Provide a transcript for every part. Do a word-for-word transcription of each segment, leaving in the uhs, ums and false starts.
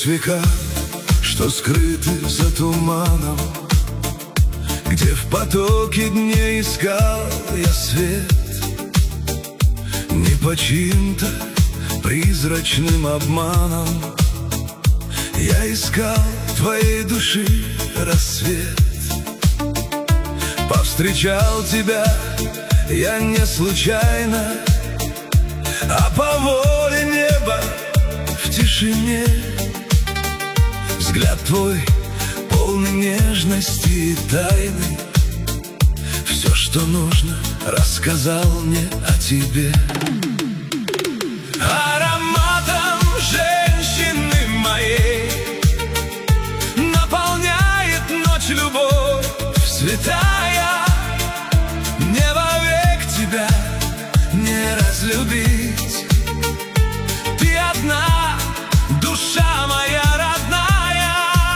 Сквозь века, что скрыты за туманом, где в потоке дней искал я свет, не по чьим-то призрачным обманом я искал твоей души рассвет. Повстречал тебя я не случайно, а по воле неба в тишине. Взгляд твой полный нежности и тайны, все, что нужно, рассказал мне о тебе. Ароматом женщины моей наполняет ночь любовь святая. Не вовек тебя не разлюбить, ты одна, душа моя родная.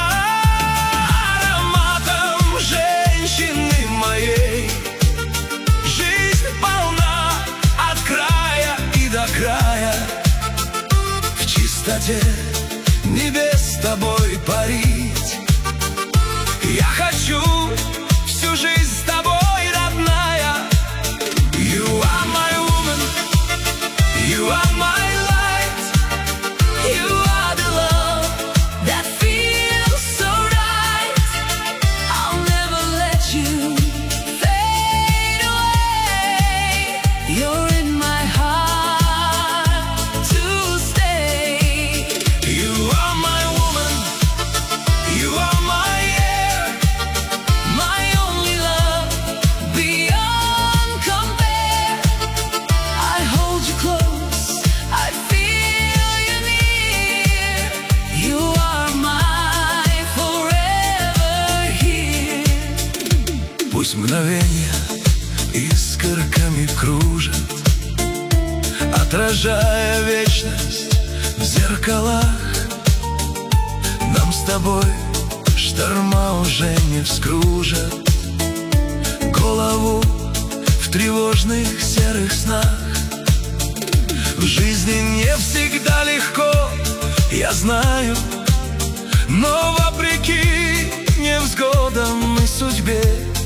Ароматом женщины моей жизнь полна от края и до края. В чистоте небес с тобой парить я хочу всю жизнь с тобой, родная. You are my woman, you are my light, you are the love that feels so right. I'll never let you fade away. You're in my heart to stay. You are my woman, you are my air, my only love beyond compare. I hold you close, I feel you near. You are my forever here. Пусть мгновения искорками кружат, отражая вечность в зеркалах. Нам с тобой шторма уже не вскружат голову в тревожных серых снах. В жизни не всегда легко, я знаю, но вопреки невзгодам и судьбе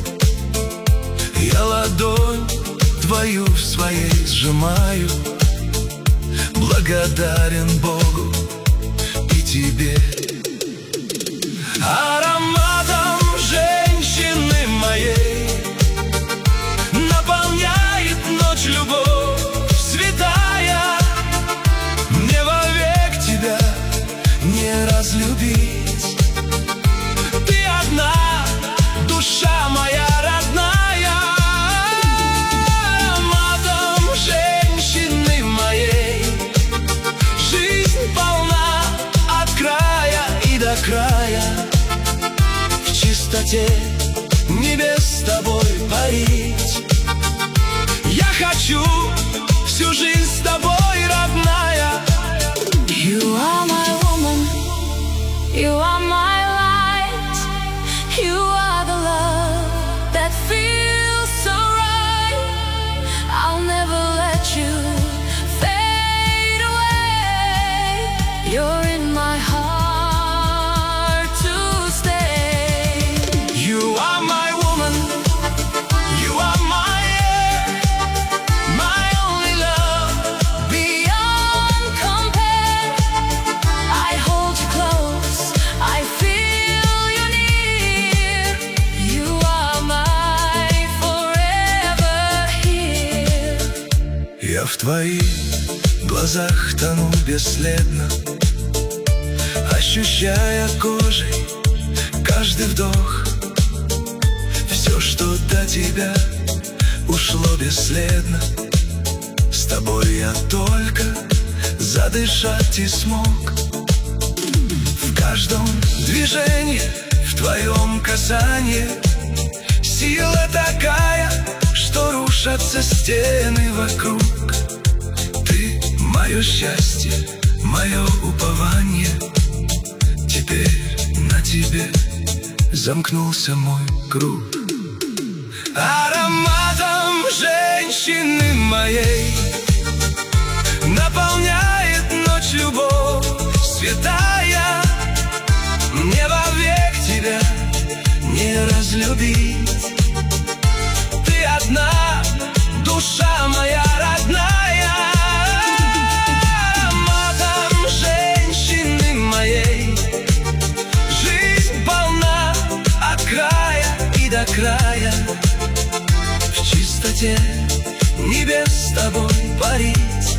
я ладонь твою в своей сжимаю, благодарен Богу и тебе. Ароматом женщины моей наполняет ночь любовь святая. Мне вовек тебя не разлюбить, ты одна, душа моя родная. Ароматом женщины моей жизнь полна от края и до края. В чистоте небес с тобой парить я хочу всю жизнь с тобой, родная. You are my woman, you are my light, you are the love that feels so right. I'll never let you fade away. You're in my heart to stay. You are my woman, you are my air, my only love Beyond compare, I hold you close, I feel you near. You are my forever here. Я в твоих глазах тону бесследно, ощущая кожей каждый вдох. Все, что до тебя ушло бесследно, с тобой я только задышать и смог. В каждом движении, в твоем касании сила такая, что рушатся стены вокруг. Ты мое счастье, мое упование, теперь на тебе замкнулся мой круг. Ароматом женщины моей наполняет ночь любовь святая. любить. Ты одна, душа моя родная, ароматом женщины моей. Жизнь полна от края и до края, в чистоте небес с тобой парить.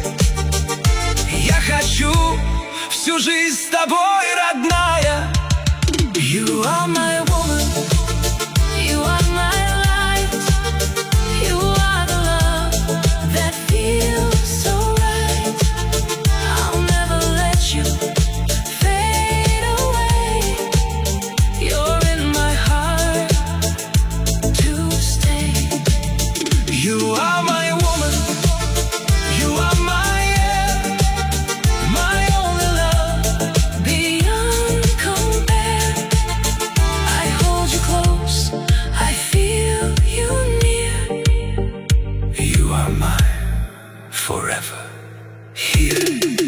Я хочу всю жизнь с тобой, родная. You are my woman, You are my light, you are the love that feels so right. I'll never let you fade away. You're in my heart to stay. You are my woman, you are my air, my only love. Beyond compare, I hold you close, I feel you near. You are mine forever, here.